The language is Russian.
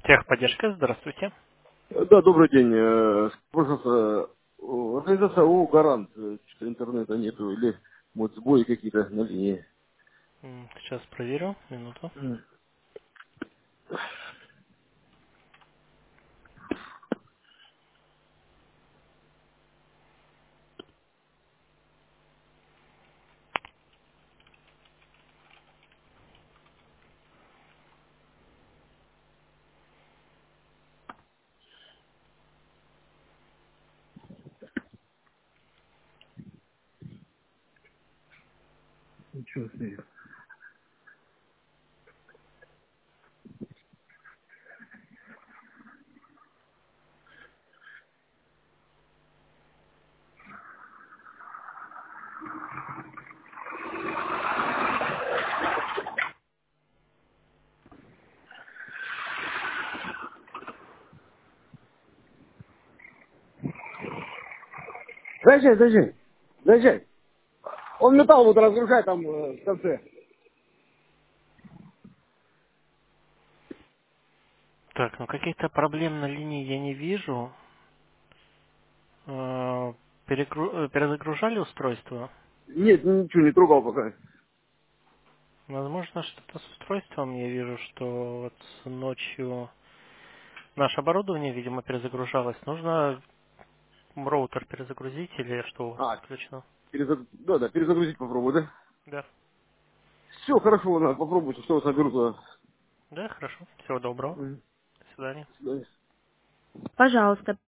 Техподдержка, здравствуйте. Да, добрый день. Пожалуйста, организация ООО «Гарант». Что-то интернета нету или, может, сбои какие-то на линии. Сейчас проверю, минуту. Ничего себе. Заезжай, заезжай. Заезжай. Он металл вот разгружает там в конце. Так, ну каких-то проблем на линии я не вижу. Перезагружали устройство? Нет, ничего не трогал пока. Возможно, что-то с устройством. Я вижу, что вот ночью наше оборудование, видимо, перезагружалось. Нужно роутер перезагрузить или что у вас А, подключено? да, перезагрузить попробую, да? Да. Все, хорошо, ладно, попробуйте, что вас наберу туда. Да, хорошо. Всего доброго. Мгм. До свидания. До свидания. Пожалуйста,